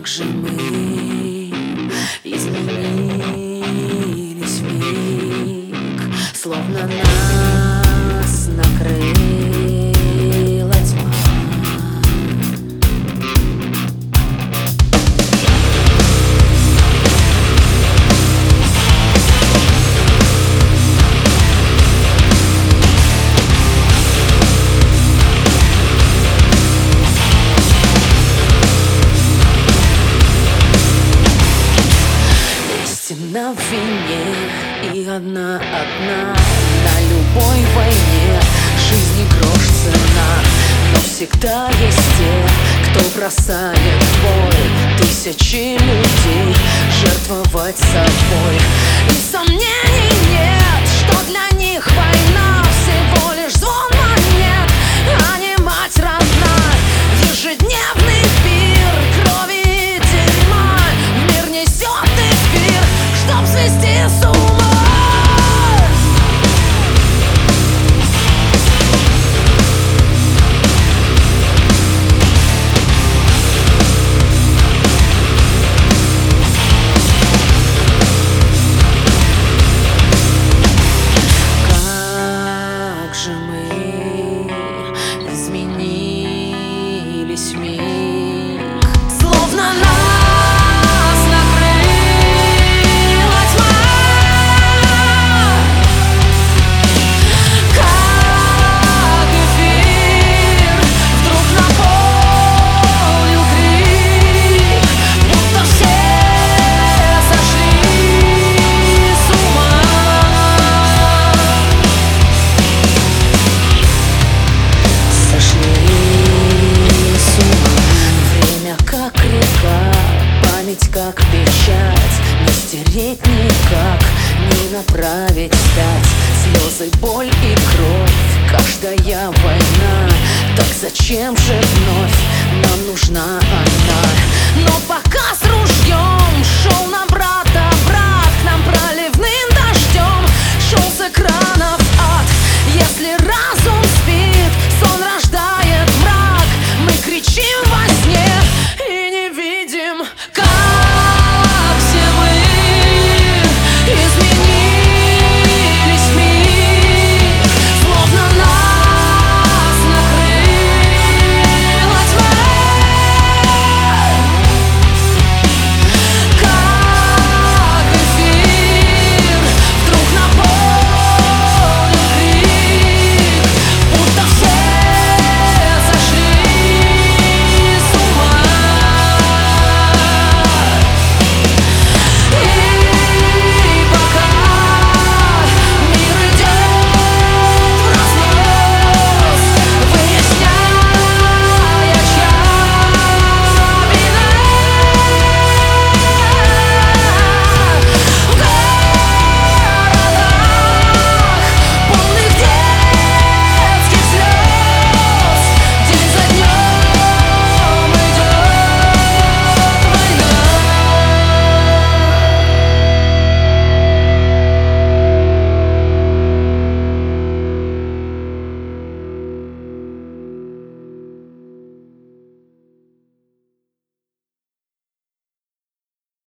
Как же мы изменились вмиг, словно нас накрыла тьма. На вине и одна на любой войне жизни грош цена, но всегда есть те, кто бросает в бой тысячи людей жертвовать собой. И сомнений нет, что для них война всего лишь звон монет, а не мать родная. Ежедневный пир крови и дерьма в мир несет эфир, чтоб свести с ума. Как же мы изменились вмиг, словно нас накрыла тьма. Как эфир вдруг наполнил крик, будто все сошли с ума. Сошли с ума. Время как река, память как печать, не стереть никак, не направить вспять. Слезы, боль и кровь, каждая война. Так зачем же вновь нам нужна